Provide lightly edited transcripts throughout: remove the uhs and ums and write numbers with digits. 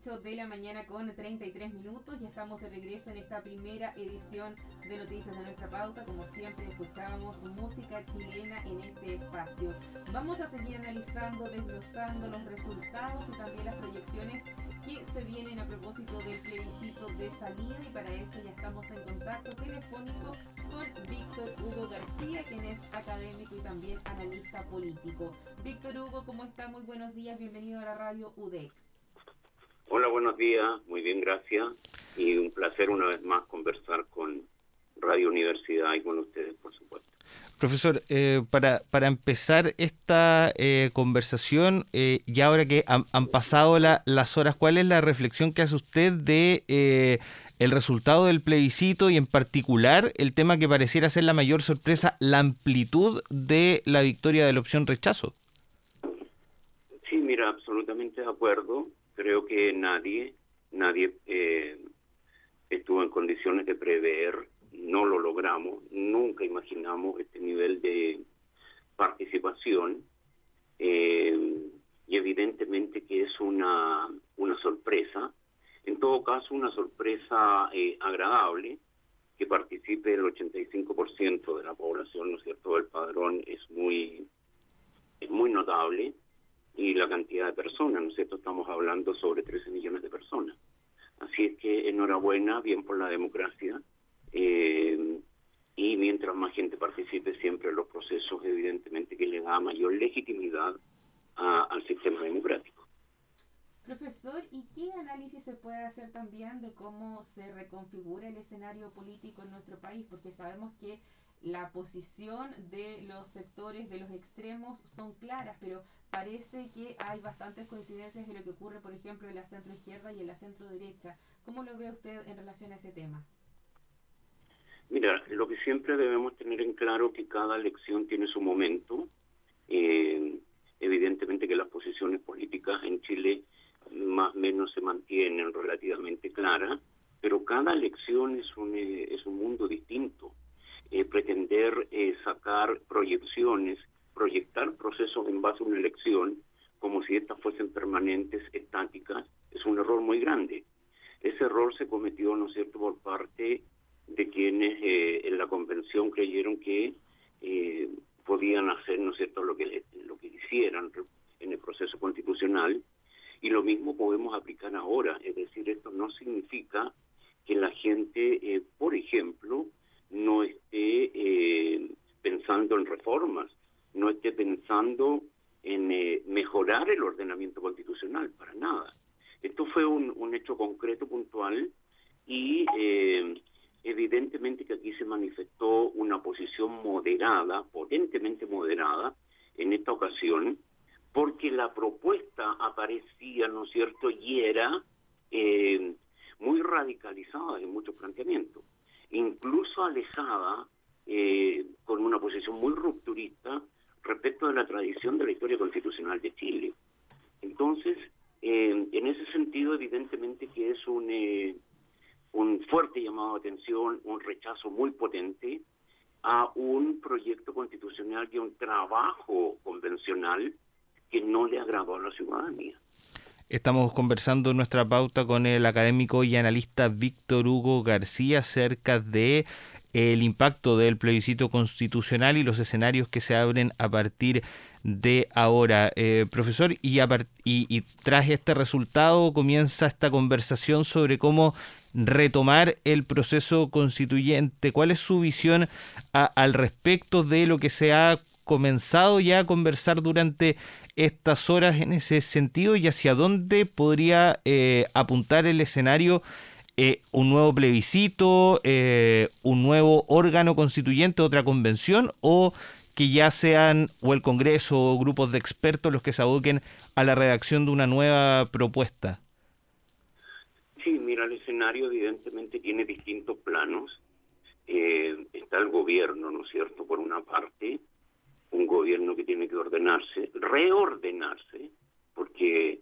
8 de la mañana con 33 minutos. Ya estamos de regreso en esta primera edición de Noticias de Nuestra Pauta. Como siempre, escuchábamos música chilena en este espacio. Vamos a seguir analizando, desglosando los resultados y también las proyecciones que se vienen a propósito del plebiscito de salida, y para eso ya estamos en contacto telefónico con Víctor Hugo García, quien es académico y también analista político. Víctor Hugo, ¿cómo está? Muy buenos días, bienvenido a la radio UDEC. Hola, buenos días, muy bien, gracias, y un placer una vez más conversar con Radio Universidad y con ustedes, por supuesto. Profesor, para empezar esta conversación, y ahora que han pasado las horas, ¿cuál es la reflexión que hace usted de el resultado del plebiscito y en particular el tema que pareciera ser la mayor sorpresa, la amplitud de la victoria de la opción rechazo? Sí, mira, absolutamente de acuerdo. Creo que nadie estuvo en condiciones de prever. No lo logramos, nunca imaginamos este nivel de participación, y evidentemente que es una sorpresa, en todo caso una sorpresa agradable, que participe el 85% de la población, ¿no es cierto? El padrón es muy notable, y la cantidad de personas, ¿no es cierto? Estamos hablando sobre 13 millones de personas. Así es que enhorabuena, bien por la democracia. Y mientras más gente participe siempre en los procesos, evidentemente que le da mayor legitimidad al sistema democrático. Profesor, ¿y qué análisis se puede hacer también de cómo se reconfigura el escenario político en nuestro país? Porque sabemos que la posición de los sectores, de los extremos, son claras, pero parece que hay bastantes coincidencias en lo que ocurre, por ejemplo, en la centroizquierda y en la centroderecha. ¿Cómo lo ve usted en relación a ese tema? Mira, lo que siempre debemos tener en claro que cada elección tiene su momento. Evidentemente que las posiciones políticas en Chile más o menos se mantienen relativamente claras, pero cada elección es un mundo distinto. Pretender sacar proyecciones, proyectar procesos en base a una elección como si estas fuesen permanentes, estáticas, es un error muy grande. Ese error se cometió, ¿no es cierto?, por parte de quienes en la convención creyeron que podían hacer, ¿no es cierto?, lo que hicieran en el proceso constitucional, y lo mismo podemos aplicar ahora. Es decir, esto no significa que la gente, por ejemplo, no esté pensando en reformas, no esté pensando en mejorar el ordenamiento constitucional, para nada. Esto fue un hecho concreto, puntual, y evidentemente que aquí se manifestó una posición moderada, potentemente moderada, en esta ocasión, porque la propuesta aparecía, ¿no es cierto?, y era muy radicalizada en muchos planteamientos, incluso alejada con una posición muy rupturista respecto de la tradición de la historia constitucional de Chile. Entonces, en ese sentido, evidentemente que es un fuerte llamado de atención, un rechazo muy potente a un proyecto constitucional y un trabajo convencional que no le agradó a la ciudadanía. Estamos conversando en nuestra pauta con el académico y analista Víctor Hugo García acerca de el impacto del plebiscito constitucional y los escenarios que se abren a partir de ahora. Profesor, y tras este resultado comienza esta conversación sobre cómo retomar el proceso constituyente. ¿Cuál es su visión al respecto de lo que se ha comenzado ya a conversar durante estas horas en ese sentido, y hacia dónde podría apuntar el escenario? ¿Un nuevo plebiscito, un nuevo órgano constituyente, otra convención, o que ya sean o el Congreso o grupos de expertos los que se aboquen a la redacción de una nueva propuesta? Sí, mira, el escenario evidentemente tiene distintos planos. Está el gobierno, ¿no es cierto?, por una parte, un gobierno que tiene que reordenarse, porque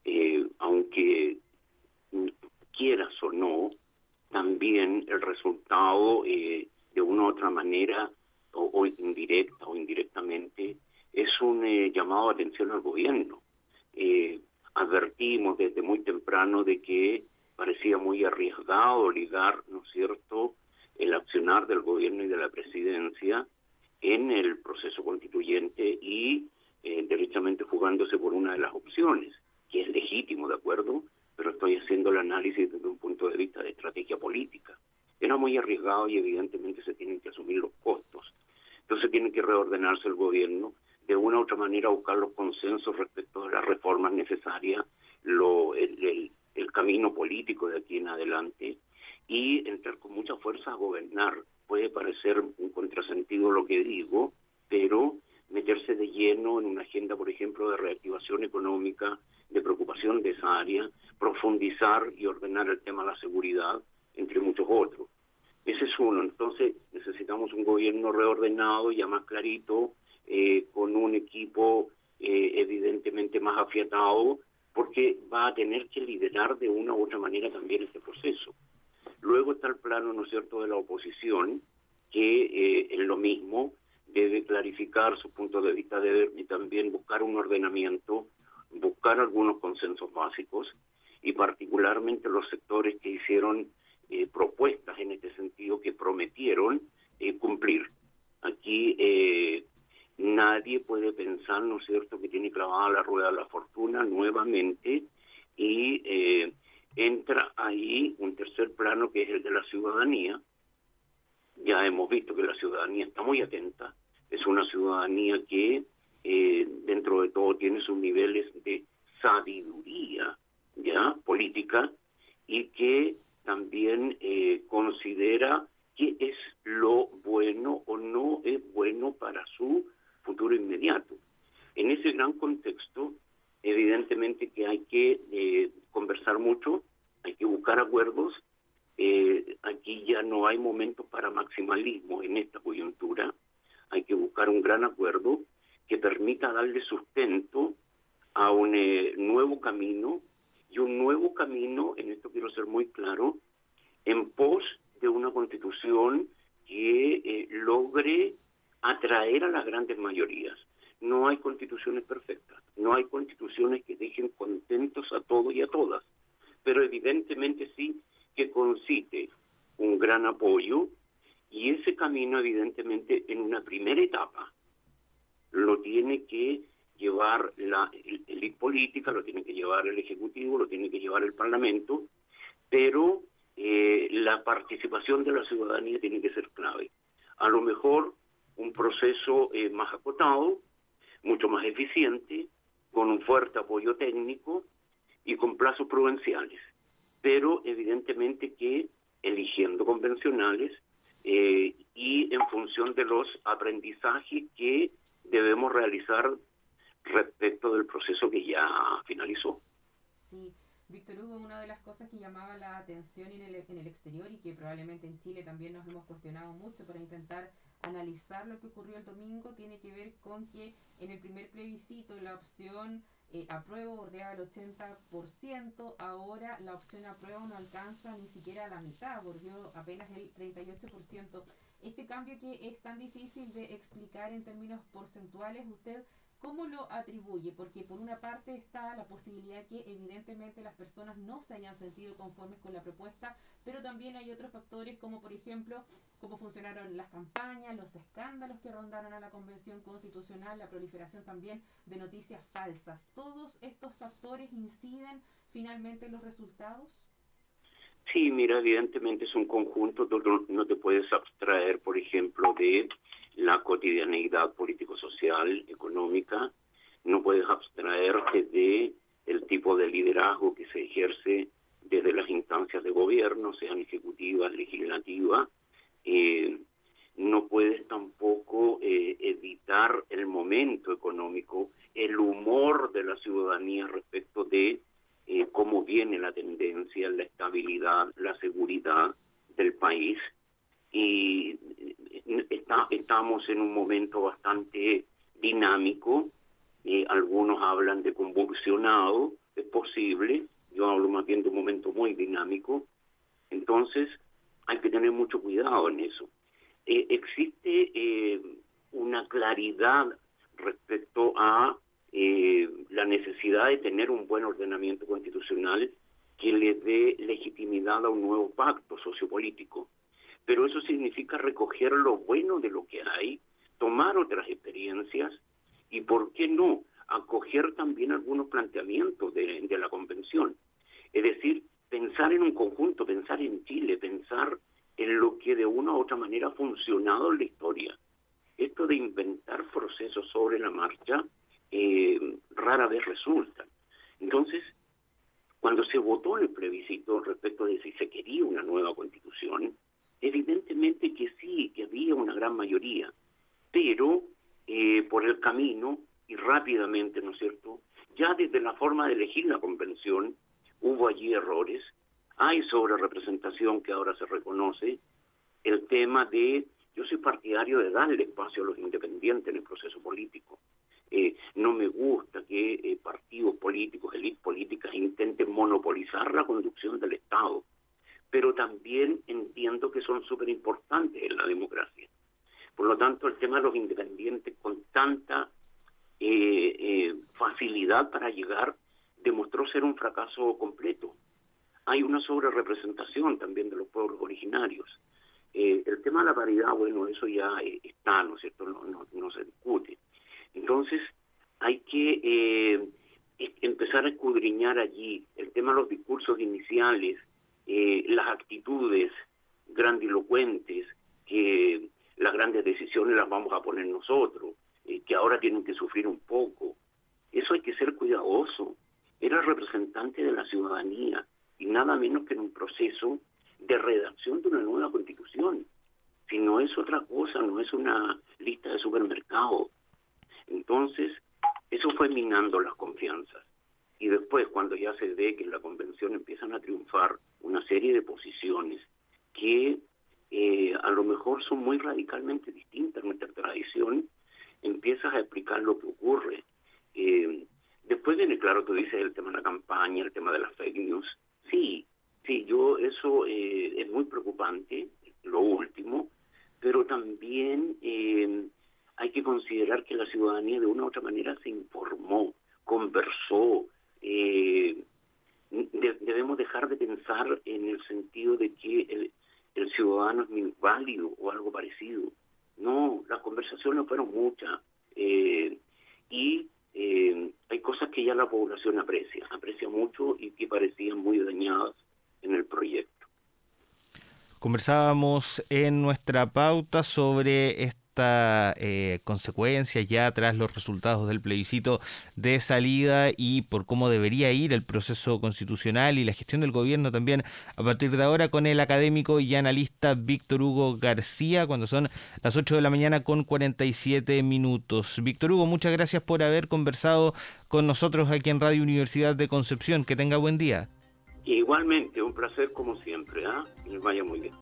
aunque quieras o no, también el resultado de una u otra manera, o indirecta o indirectamente, es un llamado de atención al gobierno. advertimos desde muy temprano de que parecía muy arriesgado ligar, ¿no es cierto?, el accionar del gobierno y de la presidencia en el proceso constituyente y derechamente jugándose por una de las opciones, que es legítimo, ¿de acuerdo? Pero estoy haciendo el análisis desde un punto de vista de estrategia política. Era muy arriesgado y evidentemente se tienen que asumir los costos. Entonces tiene que reordenarse el gobierno, de una u otra manera buscar los consensos respecto de las reformas necesarias, el camino político de aquí en adelante, y entrar con mucha fuerza a gobernar. Puede parecer un contrasentido lo que digo, pero meterse de lleno en una agenda, por ejemplo, de reactivación económica, de preocupación de esa área, profundizar y ordenar el tema de la seguridad, entre muchos otros. Ese es uno. Entonces necesitamos un gobierno reordenado, ya más clarito, con un equipo evidentemente más afiatado, porque va a tener que liderar de una u otra manera también este proceso. Luego está el plano, ¿no es cierto?, de la oposición, que en lo mismo debe clarificar su punto de vista, y también buscar un ordenamiento, buscar algunos consensos básicos, y particularmente los sectores que hicieron propuestas en este sentido, que prometieron cumplir. Aquí nadie puede pensar, ¿no es cierto?, que tiene clavada la rueda de la fortuna nuevamente, y entra ahí un tercer plano, que es el de la ciudadanía. Ya hemos visto que la ciudadanía está muy atenta, es una ciudadanía que dentro de todo tiene sus niveles de sabiduría ya política, y que también considera qué es lo bueno o no es bueno para su futuro inmediato. En ese gran contexto, evidentemente que hay que conversar mucho, hay que buscar acuerdos. Aquí ya no hay momento para maximalismo en esta coyuntura. Hay que buscar un gran acuerdo que permita darle sustento a un nuevo camino, y un nuevo camino, en esto quiero ser muy claro, en pos de una constitución que logre atraer a las grandes mayorías. No hay constituciones perfectas, no hay constituciones que dejen contentos a todos y a todas, pero evidentemente sí que concite un gran apoyo, y ese camino evidentemente en una primera etapa lo tiene que llevar la élite política, lo tiene que llevar el Ejecutivo, lo tiene que llevar el Parlamento, pero la participación de la ciudadanía tiene que ser clave. A lo mejor un proceso más acotado, mucho más eficiente, con un fuerte apoyo técnico y con plazos prudenciales, pero evidentemente que eligiendo convencionales y en función de los aprendizajes que debemos realizar respecto del proceso que ya finalizó. Sí, Víctor Hugo, una de las cosas que llamaba la atención en el exterior, y que probablemente en Chile también nos hemos cuestionado mucho para intentar analizar lo que ocurrió el domingo, tiene que ver con que en el primer plebiscito la opción apruebo bordeaba el 80%, ahora la opción apruebo no alcanza ni siquiera la mitad, bordeó apenas el 38%. Este cambio, que es tan difícil de explicar en términos porcentuales, ¿usted cómo lo atribuye? Porque por una parte está la posibilidad que evidentemente las personas no se hayan sentido conformes con la propuesta, pero también hay otros factores, como por ejemplo cómo funcionaron las campañas, los escándalos que rondaron a la Convención Constitucional, la proliferación también de noticias falsas. ¿Todos estos factores inciden finalmente en los resultados? Sí, mira, evidentemente es un conjunto. Tú no te puedes abstraer, por ejemplo, de la cotidianeidad político-social, económica. No puedes abstraerte de el tipo de liderazgo que se ejerce desde las instancias de gobierno, sean ejecutivas, legislativas. No puedes tampoco evitar el momento económico, el humor de la ciudadanía respecto de cómo viene la tendencia, la estabilidad, la seguridad del país. Y estamos en un momento bastante dinámico. Algunos hablan de convulsionado, es posible. Yo hablo más bien de un momento muy dinámico. Entonces hay que tener mucho cuidado en eso. Existe una claridad respecto a la necesidad de tener un buen ordenamiento constitucional que le dé legitimidad a un nuevo pacto sociopolítico. Pero eso significa recoger lo bueno de lo que hay, tomar otras experiencias y, ¿por qué no?, acoger también algunos planteamientos de la convención. Es decir, pensar en un conjunto, pensar en Chile, pensar en lo que de una u otra manera ha funcionado en la historia. Esto de inventar procesos sobre la marcha rara vez resulta. Entonces, cuando se votó en el plebiscito respecto de si se quería una nueva constitución, evidentemente que sí, que había una gran mayoría, pero por el camino y rápidamente, ¿no es cierto?, ya desde la forma de elegir la convención hubo allí errores, hay sobrerepresentación que ahora se reconoce, el tema de, yo soy partidario de darle espacio a los independientes en el proceso político. No me gusta que partidos políticos, élites políticas intenten monopolizar la conducción del Estado, pero también entiendo que son súper importantes en la democracia. Por lo tanto, el tema de los independientes con tanta facilidad para llegar demostró ser un fracaso completo. Hay una sobrerepresentación también de los pueblos originarios. El tema de la paridad, bueno, eso ya está, ¿no es cierto?, no se discute. Entonces, hay que empezar a escudriñar allí el tema de los discursos iniciales, las actitudes grandilocuentes, que las grandes decisiones las vamos a poner nosotros, que ahora tienen que sufrir un poco. Eso hay que ser cuidadoso. Era representante de la ciudadanía y nada menos que en un proceso de redacción de una nueva constitución. Si no es otra cosa, no es una lista de supermercado. Entonces, eso fue minando las confianzas. Y después, cuando ya se ve que en la convención empiezan a triunfar una serie de posiciones que a lo mejor son muy radicalmente distintas a nuestra tradición, empiezas a explicar lo que ocurre. Después viene, claro, tú dices el tema de la campaña, el tema de las fake news. Sí, eso es muy preocupante, lo último, pero también hay que considerar que la ciudadanía de una u otra manera se informó, conversó. Debemos dejar de pensar en el sentido de que el ciudadano es minusválido o algo parecido. No, las conversaciones fueron muchas y hay cosas que ya la población aprecia mucho y que parecían muy dañadas en el proyecto. Conversábamos en nuestra pauta sobre esta consecuencia ya tras los resultados del plebiscito de salida y por cómo debería ir el proceso constitucional y la gestión del gobierno también a partir de ahora con el académico y analista Víctor Hugo García, cuando son las 8 de la mañana con 47 minutos. Víctor Hugo, muchas gracias por haber conversado con nosotros aquí en Radio Universidad de Concepción. Que tenga buen día. Igualmente, un placer como siempre, que les vaya muy bien.